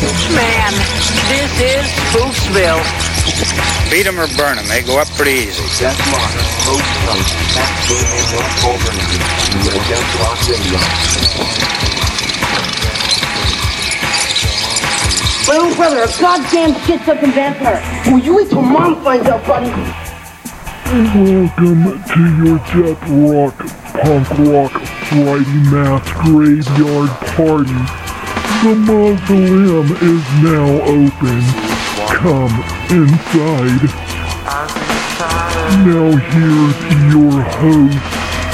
Man, this is Spooksville. Beat 'em or burn 'em. They go up pretty easy. That's Mark. That's over. Just lost video. My own brother, a goddamn shit-sucking vampire. Will you wait till Mom finds out, buddy? Welcome to your death rock, punk rock, Friday Mass graveyard party. The mausoleum is now open. Come inside. Now here's your host,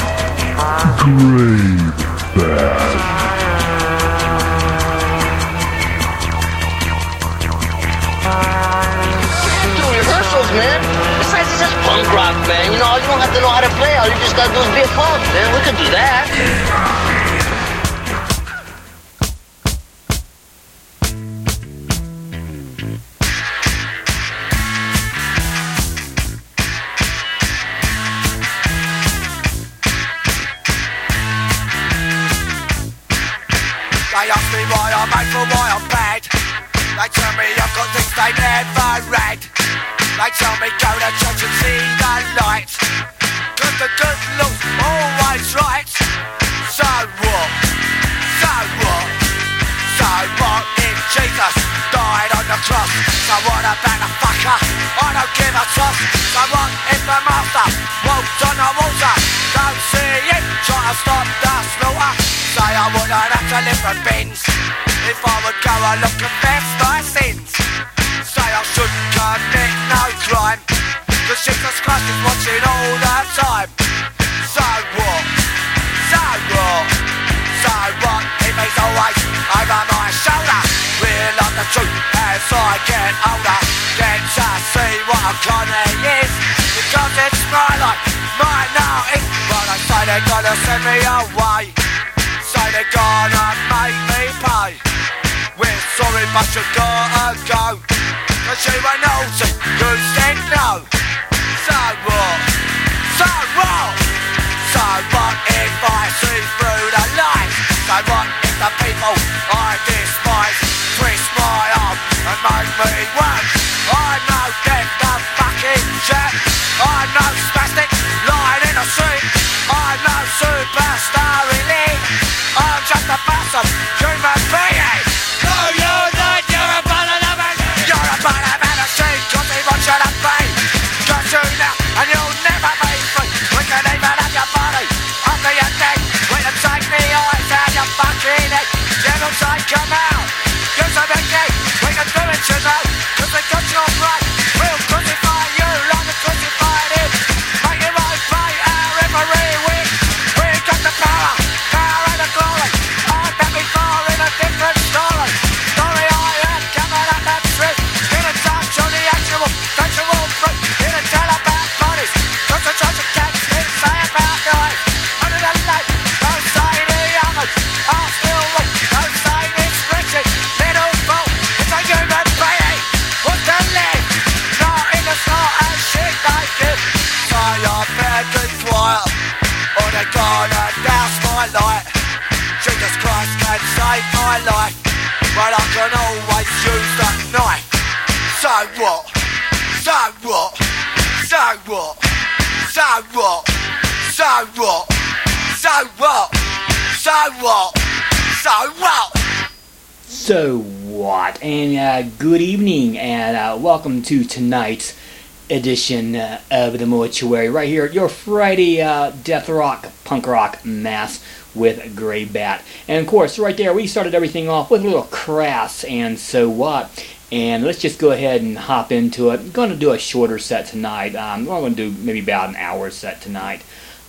Graybat. Man. Besides, it's just punk rock, man. You know, you don't have to know how to play. All you just gotta do is be a punk, man. We could do that. They ask me why I'm made for why I'm bad. They tell me I've got things they never read. They tell me go to church and see the light, 'cause the good Lord's always right. So what? So what? So what if Jesus died on the cross? So what about the fucker? I don't give a toss. So what if the master walked on the water? Don't see it, try to stop the slaughter. Say I wouldn't have to live for bins if I would go and look and confess my sins. Say I shouldn't commit no crime, 'cause Jesus Christ is watching all the time. So what? So what? So what if he's always over my shoulder? Realise the truth as I get older. Get to see what a conny is, because it's my life, my notice. But they say they're gonna send me away, say they're gonna make me pay. We're sorry but you gotta go, 'cause you were naughty, you said no. So what? So what? So what if I see through the lies? So what if the people I despise twist my arm and make me work? I'm no death, the fucking jet. I'm no spastic lying in the street. I'm no superstar elite. I'm just a bastard human being. No, you're not, you're a bundle of it. You're a bundle of machine, 'cause he wants you to be. Got you now, and you'll never be free. We can even have your body under your neck. We can take the eyes out your fucking head. Devil say come out, use a big key. We can do it, you know, 'cause we got your right. We'll crucify you like we crucified him. Make your own pay our every week. We got the power and the glory. I've been before in a different story. Story I am coming up that street. Didn't touch on the actual fruit. Didn't tell about bodies, concentration camps. Didn't say about noise. Under the light, don't say the others are still weak. Don't say this Richard, little fool. It's a human being. What's the live? Not in the sort of shit they give. So you better keep quiet, or they're gonna douse my light. Jesus Christ can save my life, but I can always use that knife. So what? So what? So what? So what? So what? So what? So what? So what? So what? And good evening, and welcome to tonight's edition of the Mortuary, right here at your Friday death rock, punk rock mass with Graybat. And of course, right there, we started everything off with a little Crass and So What. And let's just go ahead and hop into it. I'm going to do a shorter set tonight. We're going to do maybe about an hour set tonight.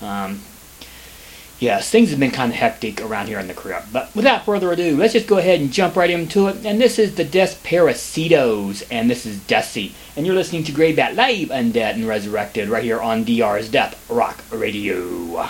Yes, things have been kind of hectic around here in the crib. But without further ado, let's just go ahead and jump right into it. And this is the Desperacidos, and this is Desi. And you're listening to Graybat Live, Undead and Resurrected, right here on DR's Death Rock Radio.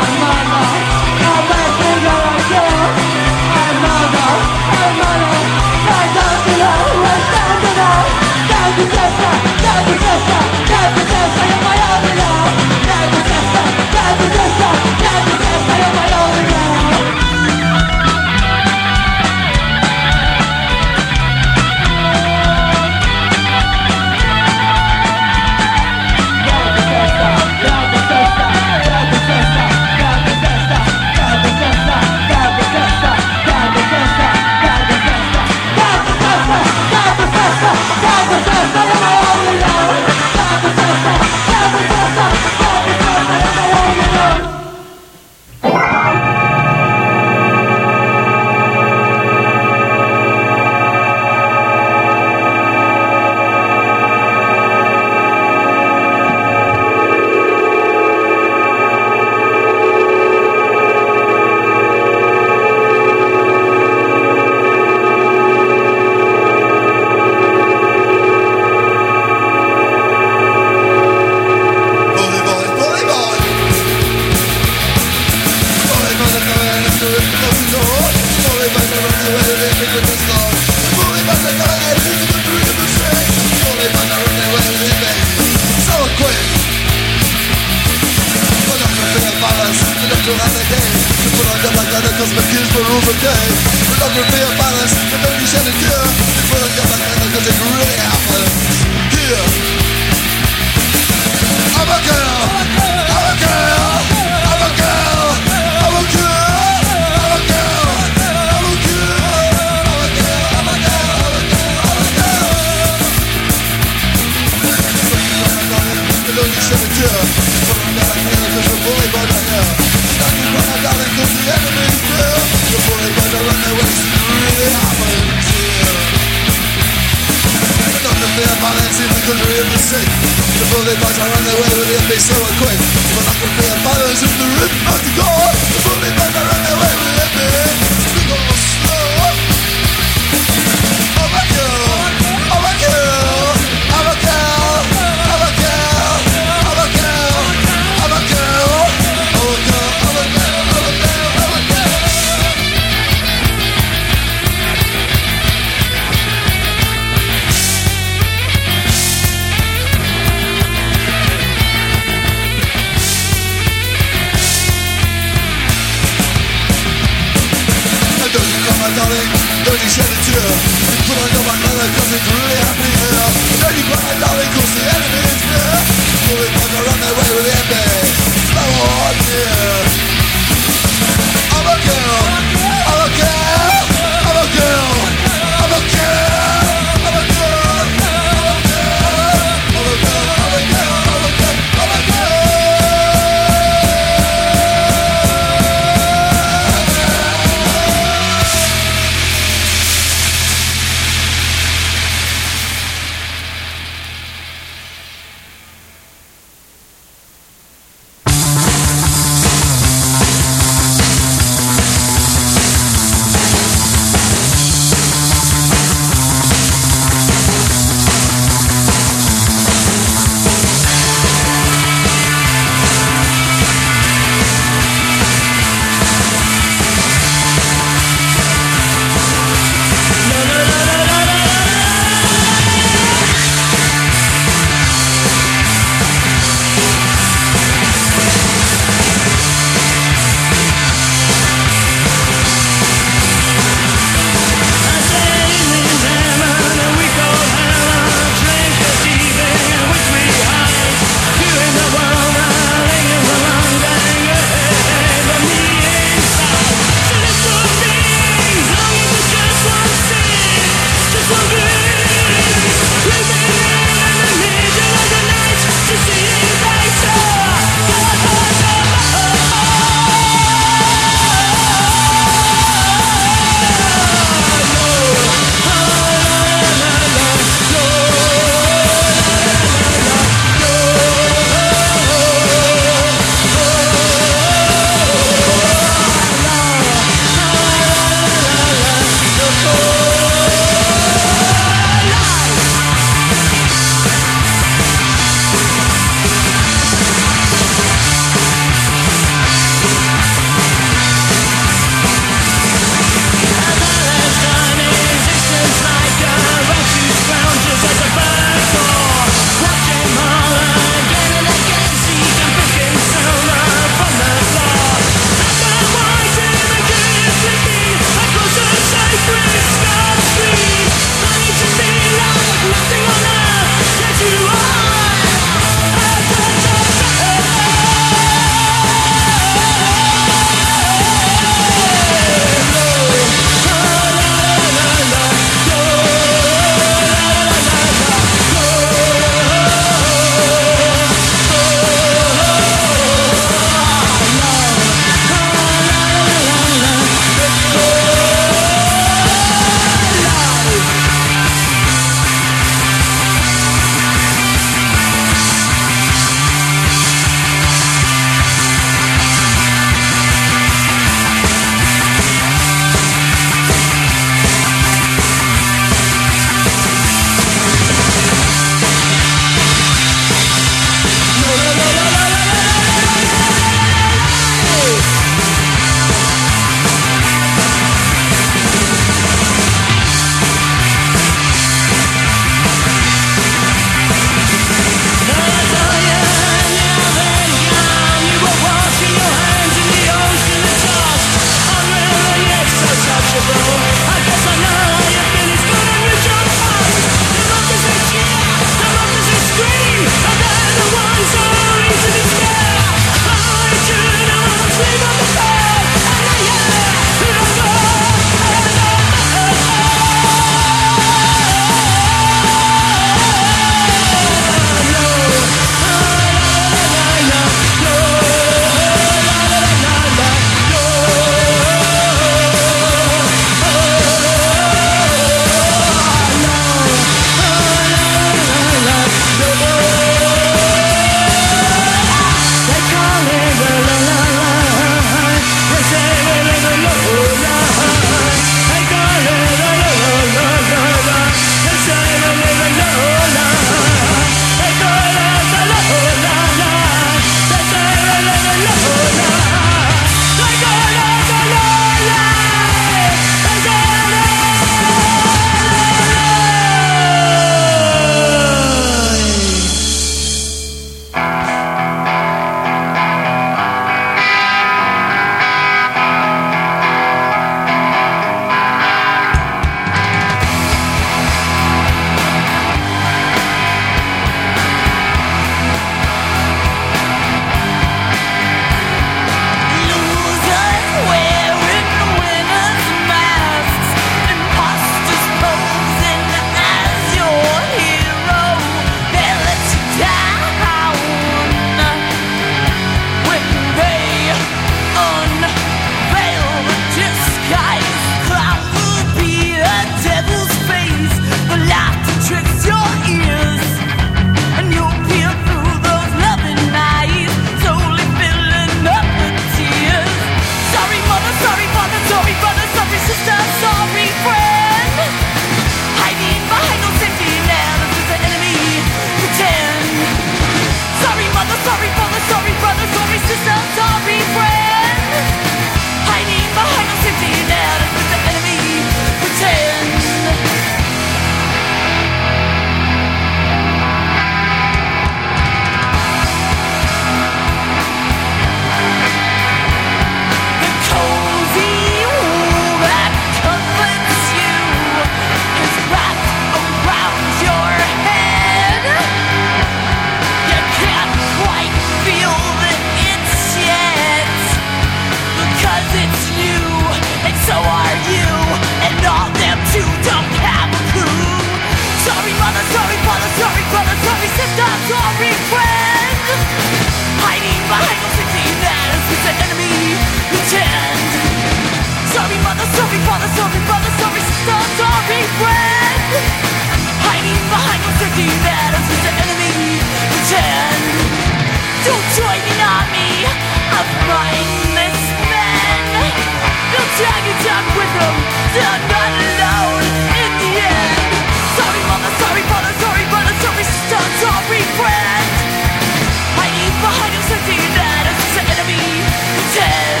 see that I'm just an enemy. Pretend. Don't join in on me. I'm mindless man. They'll tag you down with them. I'm not alone in the end. Sorry mother, sorry father, sorry brother, sorry sister, sorry friend. Hiding behind him, sensing that I'm just an enemy. Pretend.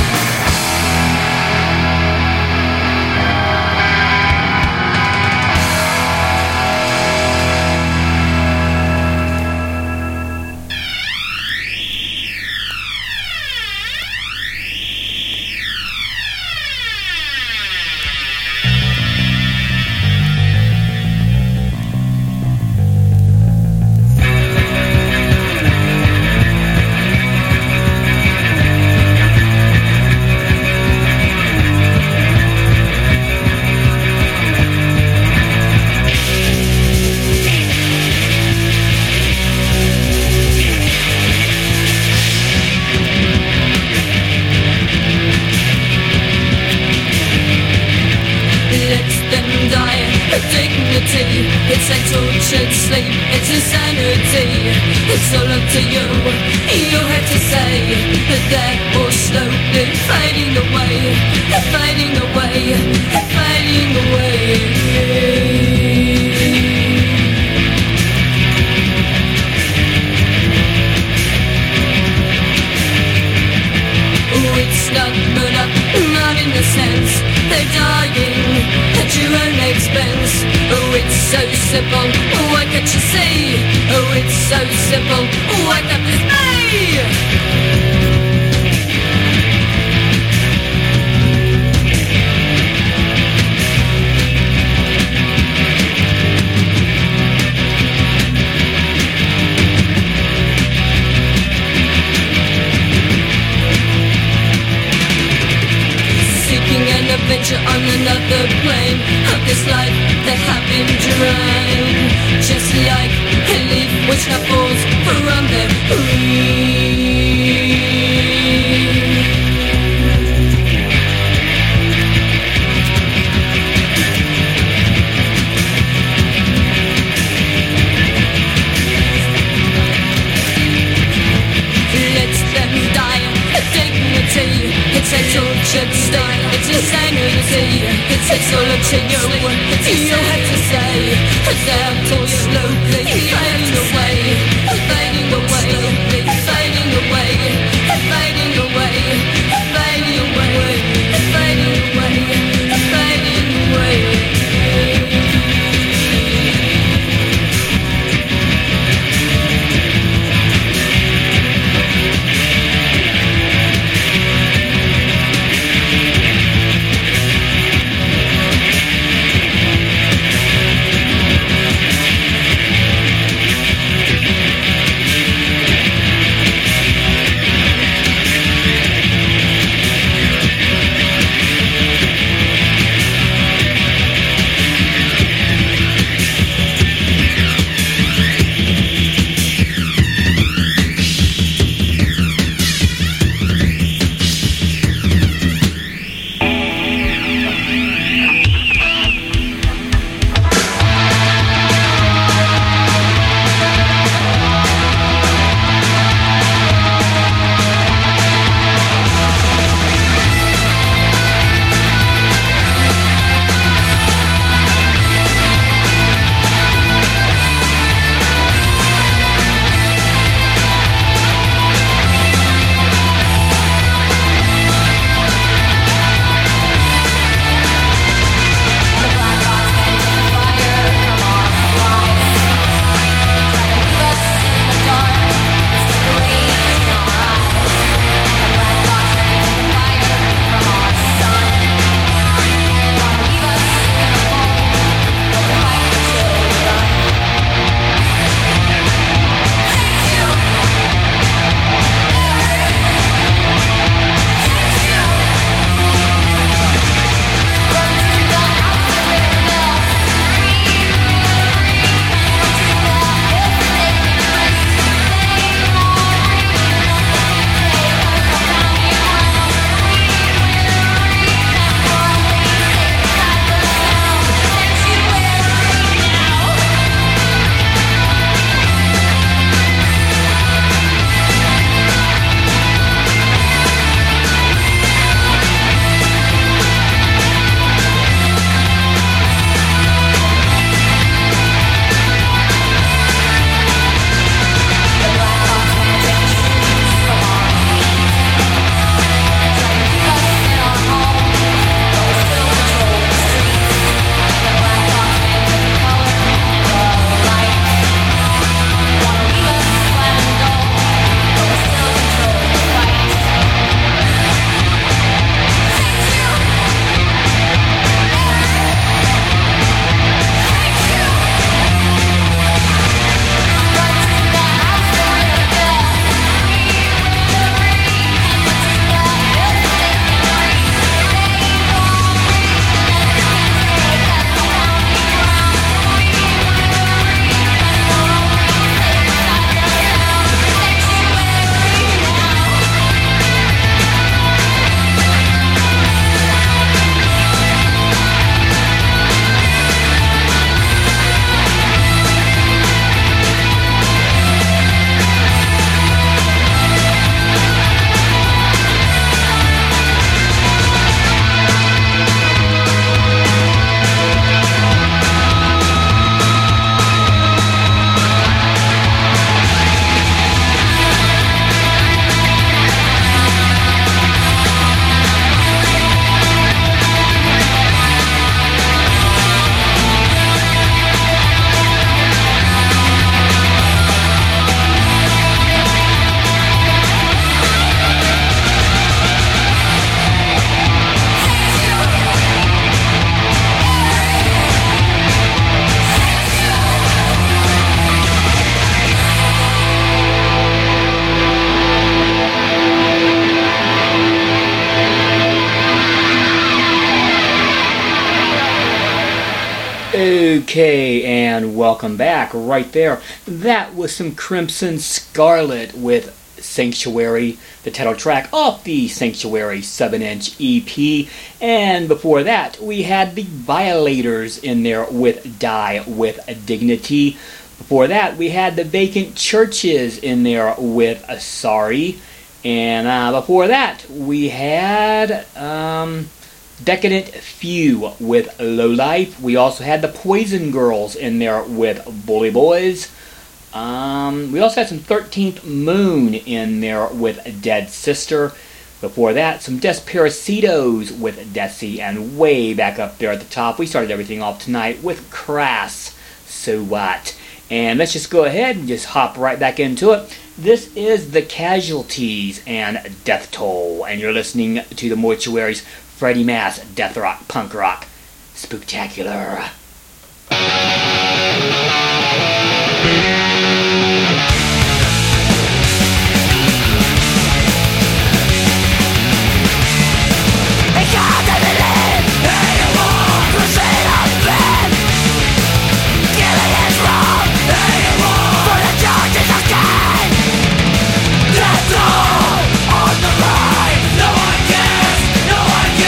It's a tortured sleep, it's insanity. It's all up to you, you have to say that they're all slowly fading away, fading away, fading away. Oh, it's not murder, not in the sense they're dying at your own expense. Oh, it's so simple, why can't you see? Oh, it's so simple, why can't this be? Adventure on another plane of this life that have been drained, just like a leaf which now falls from the Okay, and welcome back. Right there, that was some Crimson Scarlet with Sanctuary, the title track off the Sanctuary 7-inch EP. And before that, we had the Violators in there with Die With Dignity. Before that, we had the Vacant Churches in there with Sorry. And before that, we had Decadent Few with Low Life. We also had the Poison Girls in there with Bully Boys. We also had some 13th Moon in there with Dead Sister. Before that, some Desperacidos with Desi. And way back up there at the top, we started everything off tonight with Crass, So What. And let's just go ahead and just hop right back into it. This is The Casualties and Death Toll. And you're listening to the Mortuary's Freddie Mass Death Rock Punk Rock Spooktacular.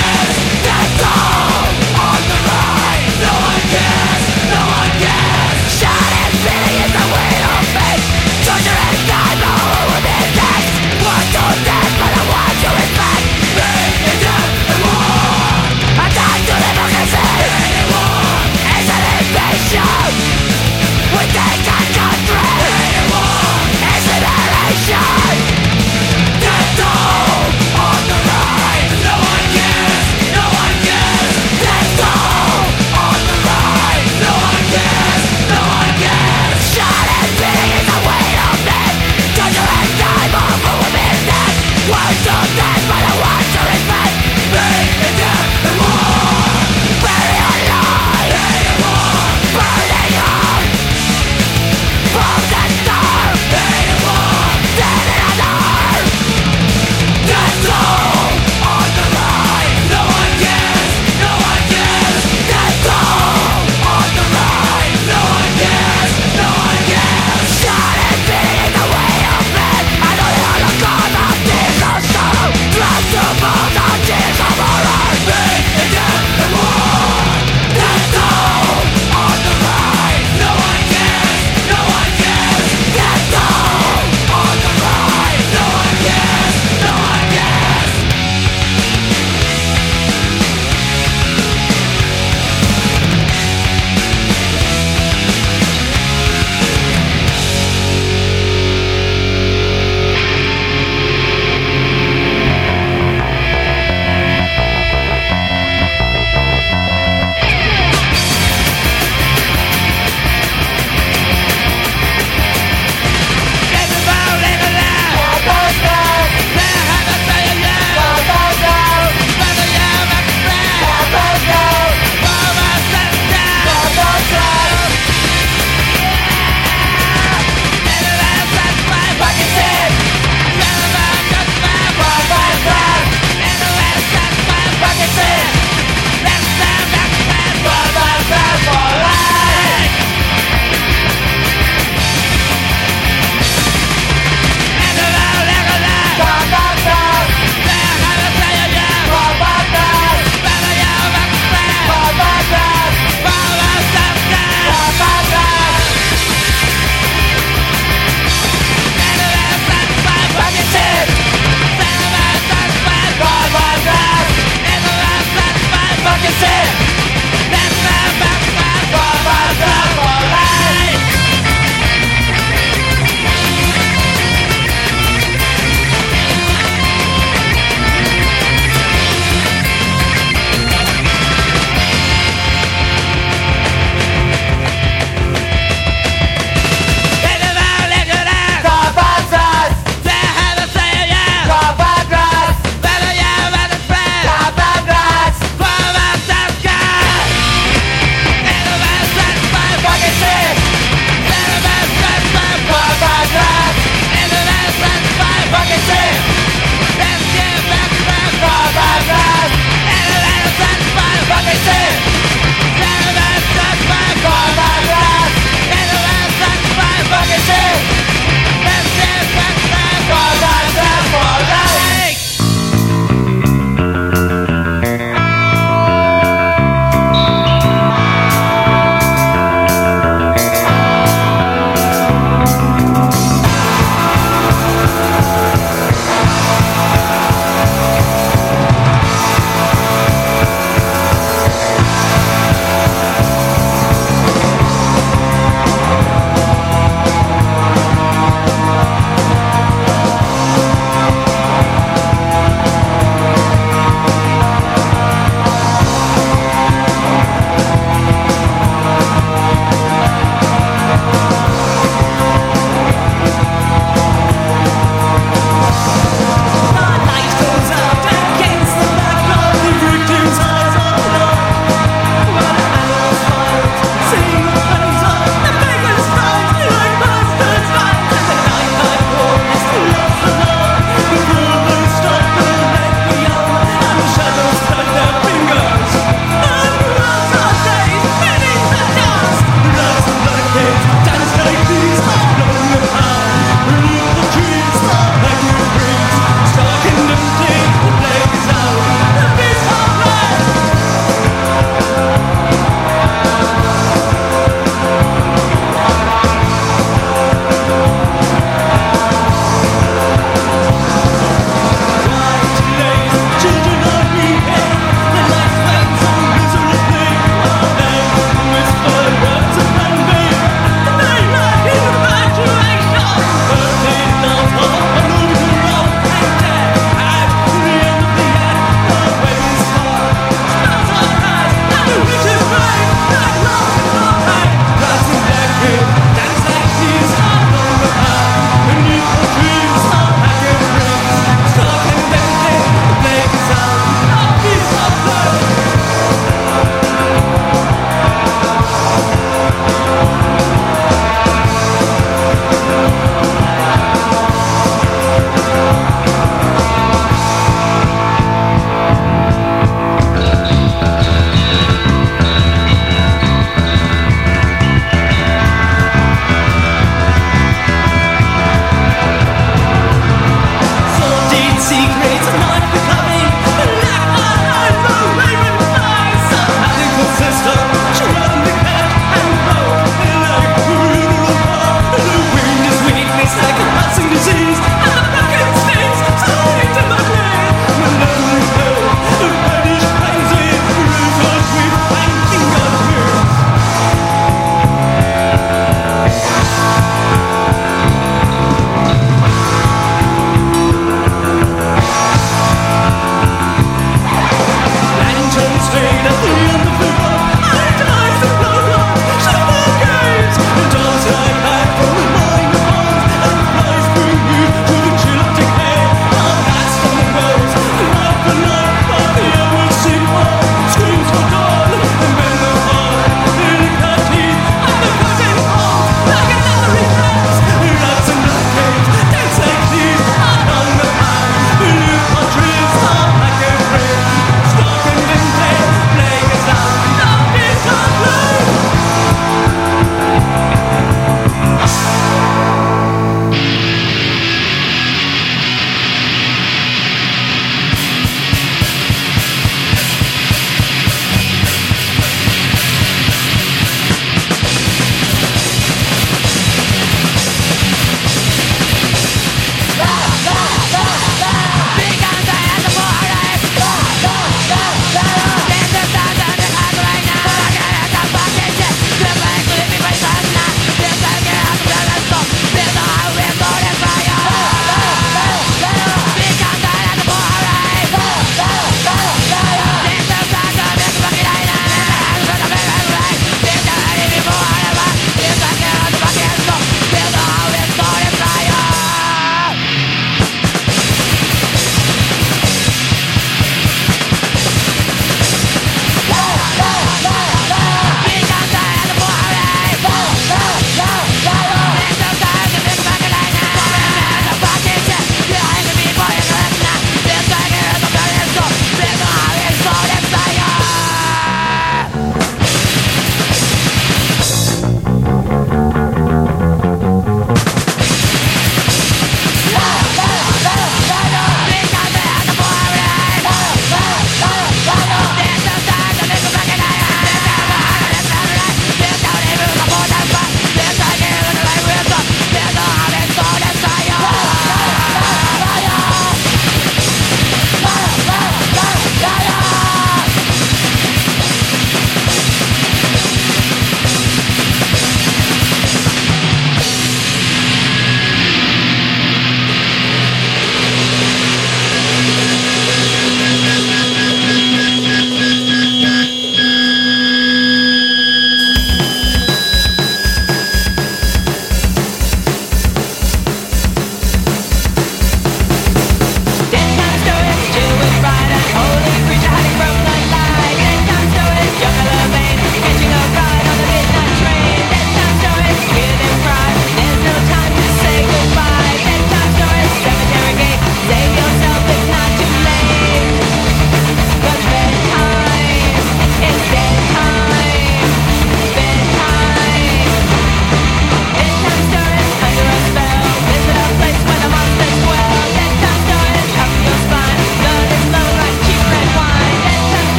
No one cares.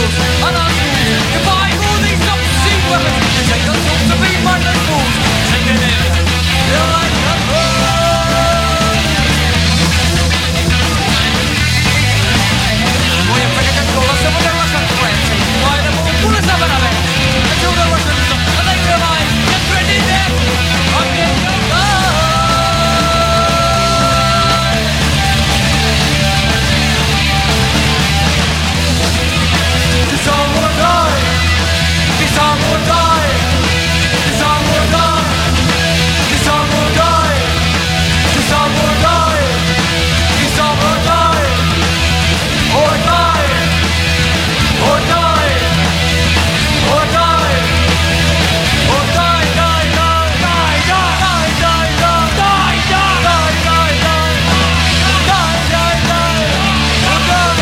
fools and unfools. Defying all these obscene weapons, take your tools to be mindless fools. Take it in, you're like a fool. Voy a pedir que todos se vuelvan a consecuencia. Why the moon full of seven of it? Until the Russians, and they realize, get ready them. I'm getting your This song will die. This song will die. This song will die. This song will die. This song will die. This song will die. Or die. Or die. Or die. Or die. Die. Die. Die. Die. Die. Die. Die. Die. Die. Die. Die. Die. Or die.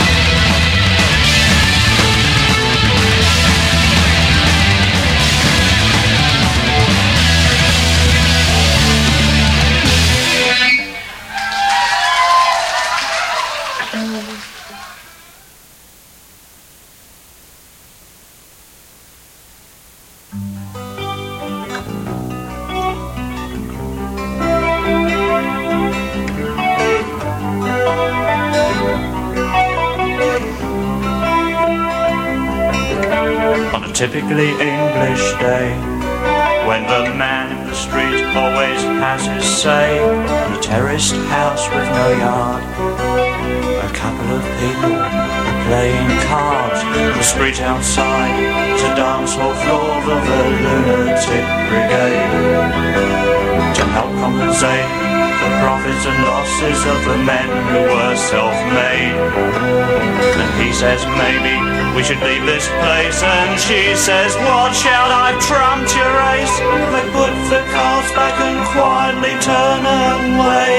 On a typically English day, when the man in the street always has his say, in a terraced house with no yard, a couple of people are playing cards. The street outside is a dance hall floor of the lunatic brigade, to help compensate the profits and losses of the men who were self-made. And he says maybe we should leave this place, and she says watch out, I've trumped your ace. They put the cards back and quietly turn away,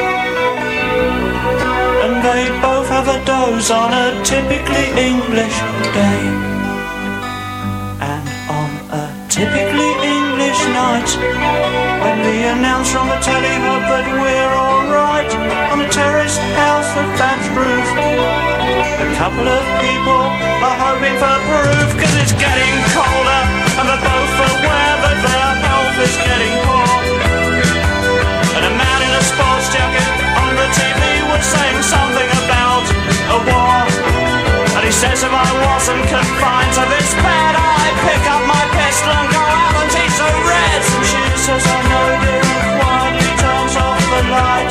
and they both have a doze on a typically English day. And on a typically English night, when the announcer on the telly hope that we're alright, on a terraced house with thatched roof, a couple of people are hoping for proof, 'cause it's getting colder and they're both aware that their health is getting poor. And a man in a sports jacket on the TV was saying something about a war, and he says if I wasn't confined to this bed, I'd pick up my pistol and go out and teach the Reds. And she says I know, dear, and quietly turns off the light,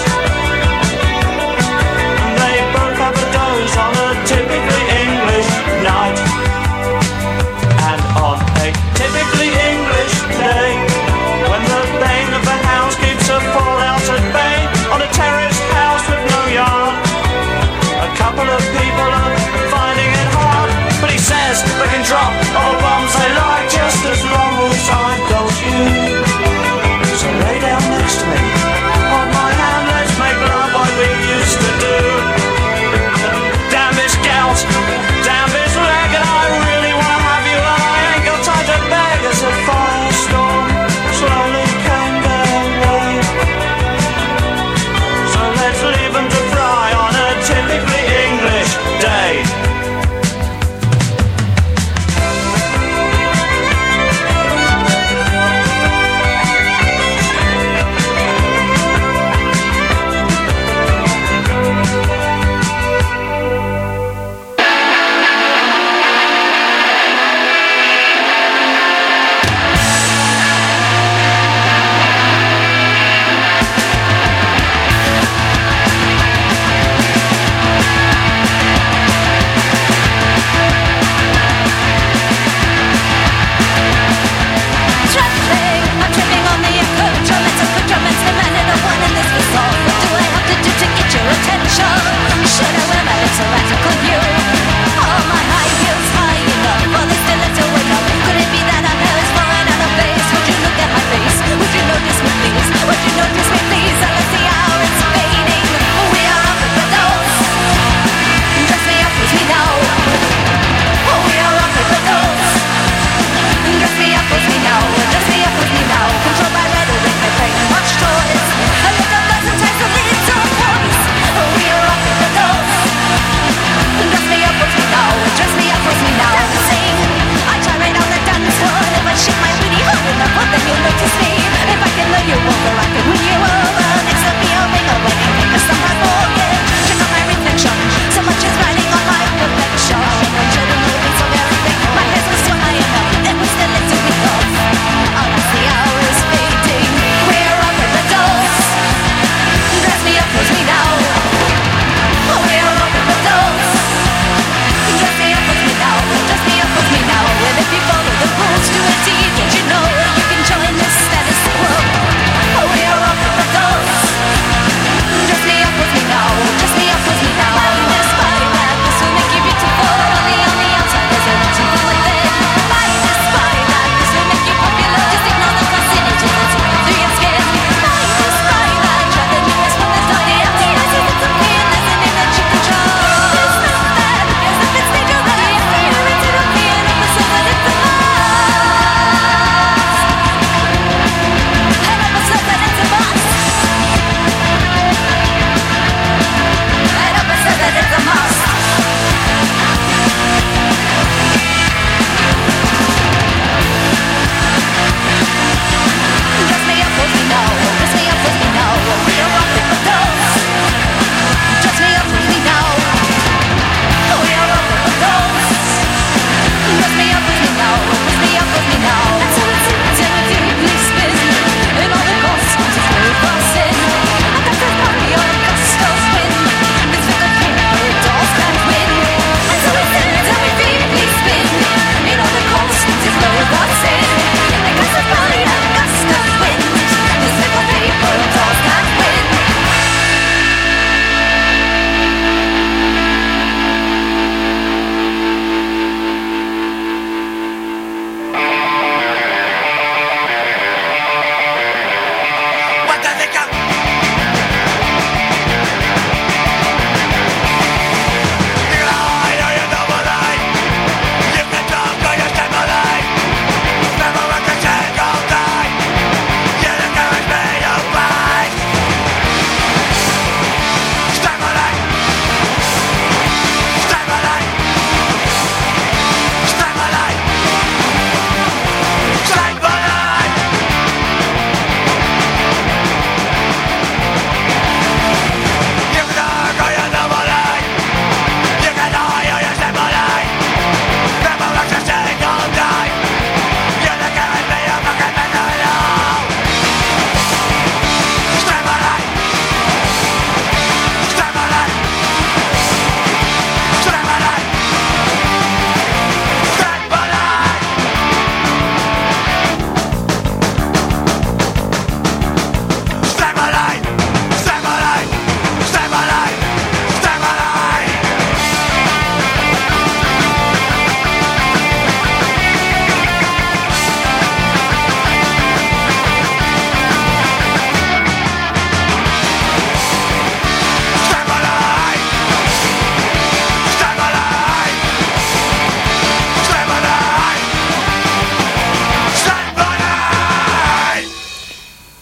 and they both have a doze on a typically English night. And on a typically English day, when the bane of the house keeps a fall out at bay, on a terraced house with no yard, a couple of people are finding it hard. But he says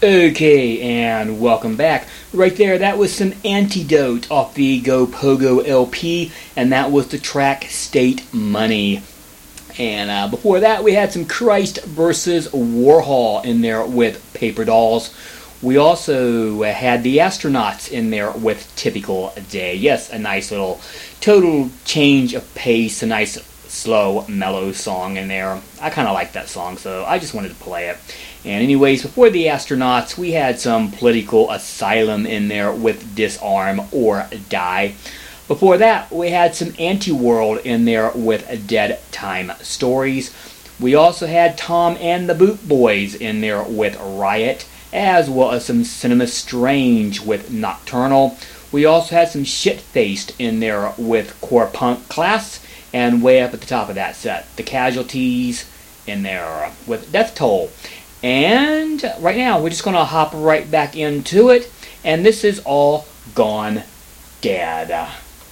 Okay, and welcome back. Right there, that was some Antidote off the Go Pogo LP, and that was the track State Money. And before that, we had some Christ versus Warhol in there with Paper Dolls. We also had the Astronauts in there with Typical Day. Yes, a nice little total change of pace, a nice slow, mellow song in there. I kind of like that song, so I just wanted to play it. And anyways, before the Astronauts, we had some Political Asylum in there with Disarm or Die. Before that, we had some Anti-World in there with Dead Time Stories. We also had Tom and the Boot Boys in there with Riot, as well as some Cinema Strange with Nocturnal. We also had some Shit-Faced in there with Core Punk Class, and way up at the top of that set, the Casualties in there with Death Toll. And right now, we're just going to hop right back into it, and this is All Gone Dead.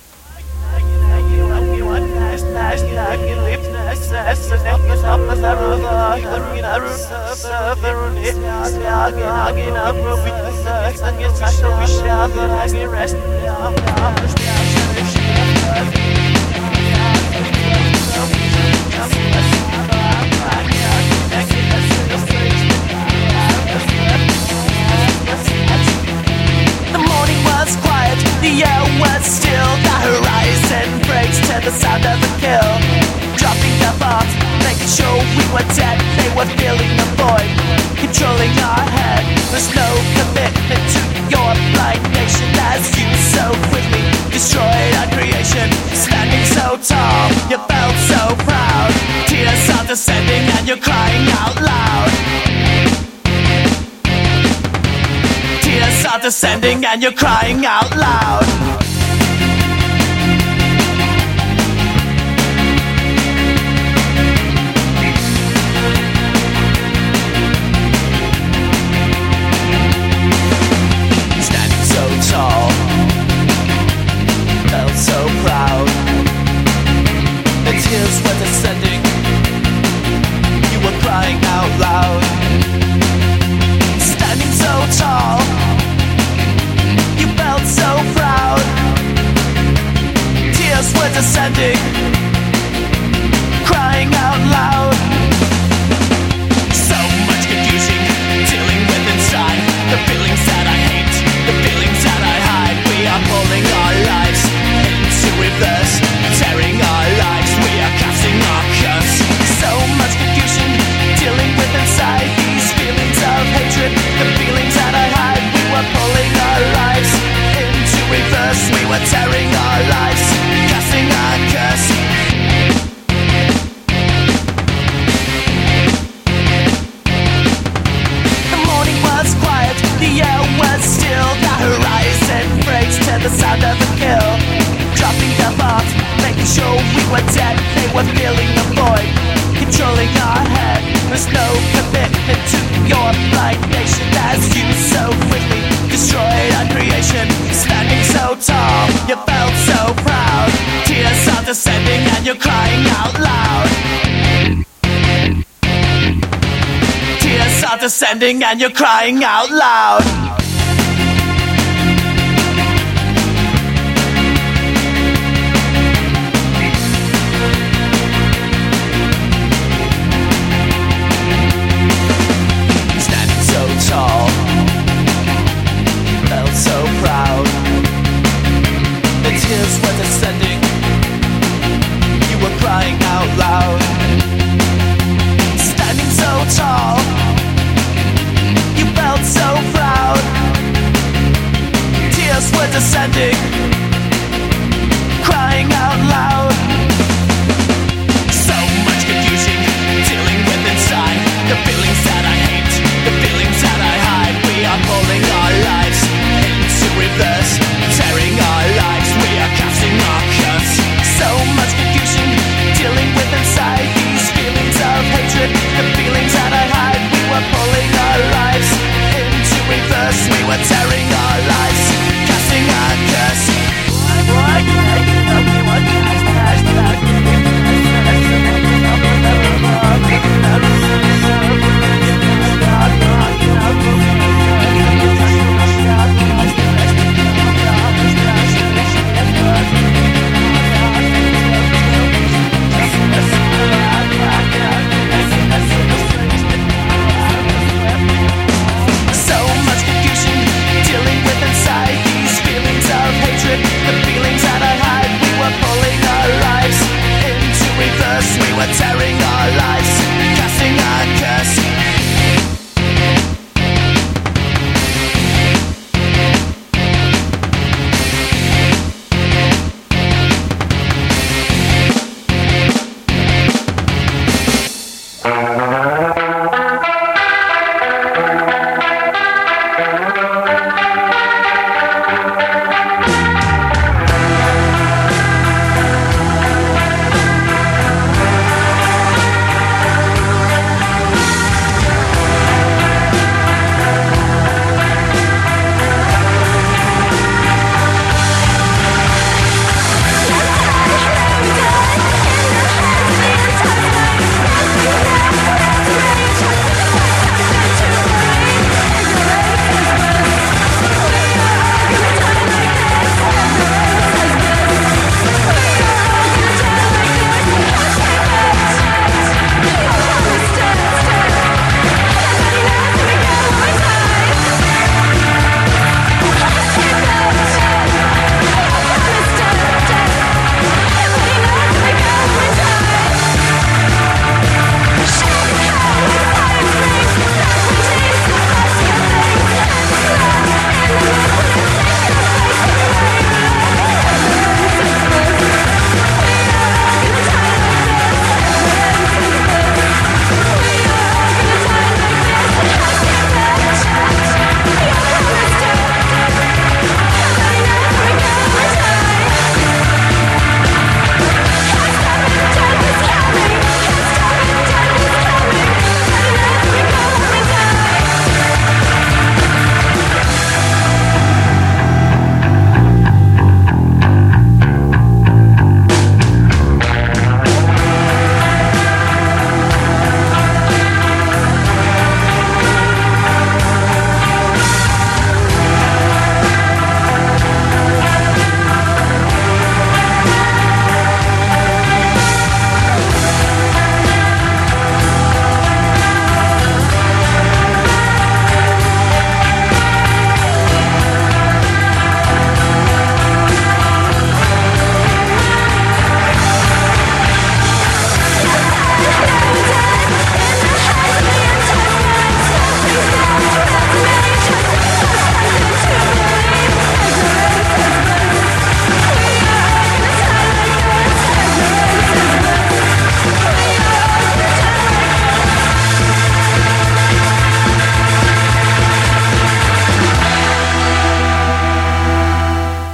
The air was still, the horizon breaks to the sound of a kill. Dropping the bombs, making sure we were dead. They were filling the void, controlling our head. There's no commitment to your blind nation as you so quickly destroyed our creation. Standing so tall, you felt so proud. Tears are descending and you're crying out loud. Tears are descending and you're crying out loud. Standing so tall, felt so proud. The tears were descending, you were crying out loud. Standing so tall, you felt so proud. Tears were descending, crying out loud. So much confusion, dealing with inside. The feelings that I hate, the feelings that I hide. We are pulling our lives into reverse, tearing our lives, we are casting our curse. So much confusion, dealing with inside. These feelings of hatred, the feelings that I hide. We were pulling our lives into reverse, we were tearing our lives, casting our curse. The morning was quiet, the air was still. The horizon breaks to the sound of a kill. Dropping the bombs, making sure we were dead. They were filling the void, controlling our head. There's no commitment to your blind nation as you so quickly destroyed our creation. Standing so tall, you felt so proud. Tears are descending and you're crying out loud. Tears are descending and you're crying out loud. Tall, felt so proud. The tears were descending, you were crying out loud. Standing so tall, you felt so proud.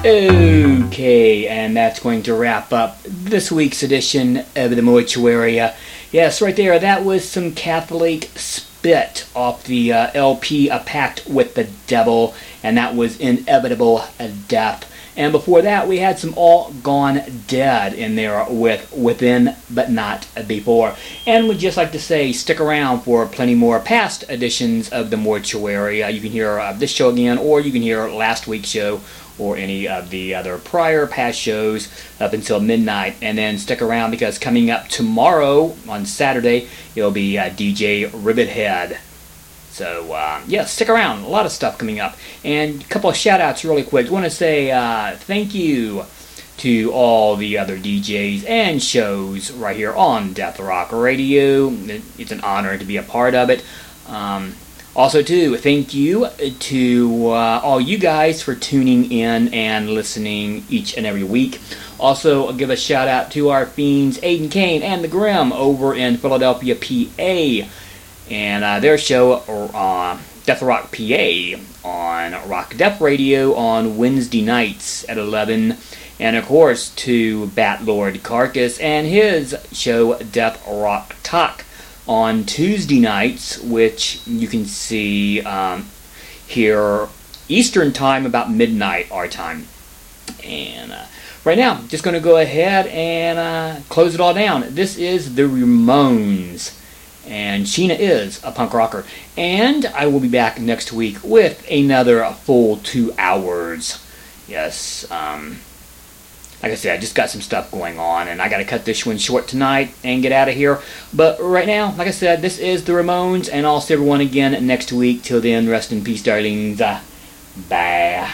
Okay, and that's going to wrap up this week's edition of the Mortuary. Yes, right there, that was some Catholic Spit off the LP A Pact with the Devil, and that was Inevitable Death. And before that, we had some All Gone Dead in there with Within But Not Before. And we'd just like to say, stick around for plenty more past editions of the Mortuary. You can hear this show again, or you can hear last week's show, or any of the other prior past shows up until midnight. And then stick around, because coming up tomorrow on Saturday, it'll be DJ Rivethead. So, yeah, stick around. A lot of stuff coming up. And a couple of shout-outs really quick. I want to say thank you to all the other DJs and shows right here on Death Rock Radio. It's an honor to be a part of it. Also, too, thank you to all you guys for tuning in and listening each and every week. Also, I'll give a shout-out to our fiends, Aiden Kane and the Grim over in Philadelphia, PA. And their show, Death Rock PA, on Rock Death Radio on Wednesday nights at 11. And of course, to Bat Lord Carcass and his show, Death Rock Talk, on Tuesday nights, which you can see here Eastern Time, about midnight our time. And right now, just going to go ahead and close it all down. This is the Ramones. And Sheena is a punk rocker. And I will be back next week with another full 2 hours. Yes, like I said, I just got some stuff going on, and I got to cut this one short tonight and get out of here. But right now, like I said, this is the Ramones, and I'll see everyone again next week. Till then, rest in peace, darlings. Bye.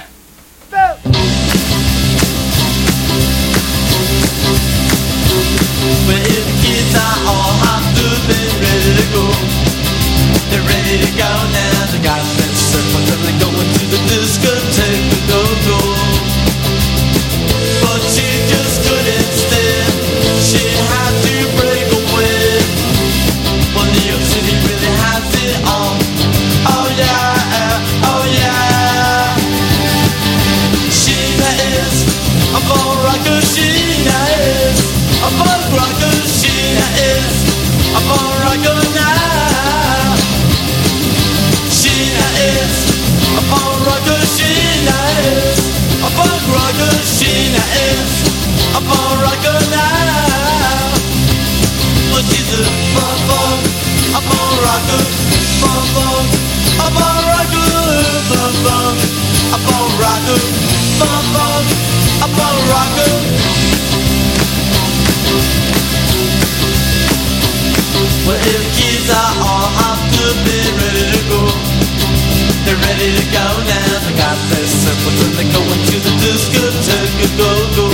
Well, if the kids are all hopped up and ready to go, they're ready to go now. They got that surf until they're going to the discotheque to go. But she just couldn't stand. She had to break away. Well, New York City really has it all. Oh yeah, oh yeah. Sheena is a ball rocker. Sheena is a punk rocker. Sheena is a punk rocker now. Sheena is a punk rocker. Sheena is a punk rocker. Sheena is a punk rocker now. But she's a punk rocker, a punk rocker, a punk rocker, a punk rocker. Well, if the kids are all hopped up and ready to go, they're ready to go now. They got their circles and they're going to the discotheque, go.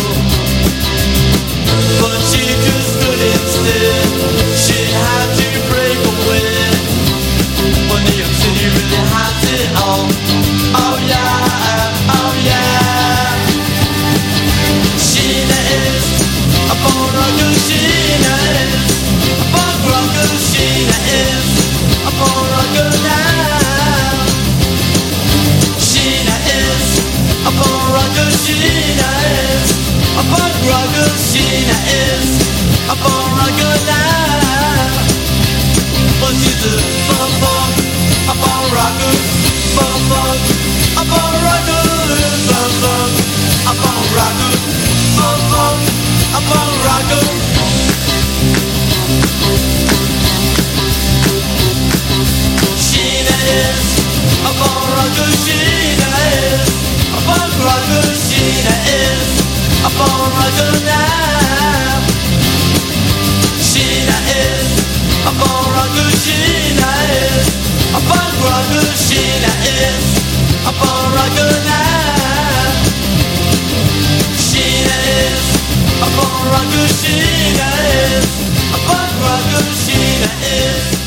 But she just couldn't stand. She had to break away. Well, New York City really has it all. Oh yeah, oh yeah. Sheena is a punk rocker. Sheena is a punk rocker. Sheena is a punk rocker now. Sheena is a punk rocker. Sheena is a punk rocker. Sheena is a punk rocker now. But she's a punk rocker, a punk rocker, a punk rocker, a punk rocker, a punk rocker. Sheena is a punk rocker. Sheena is a punk rocker. Sheena is a punk rocker now. Sheena is a punk rocker. Sheena is a punk rocker. Sheena is a punk rocker now. Sheena is a punk rocker. Sheena is a punk rocker. Sheena is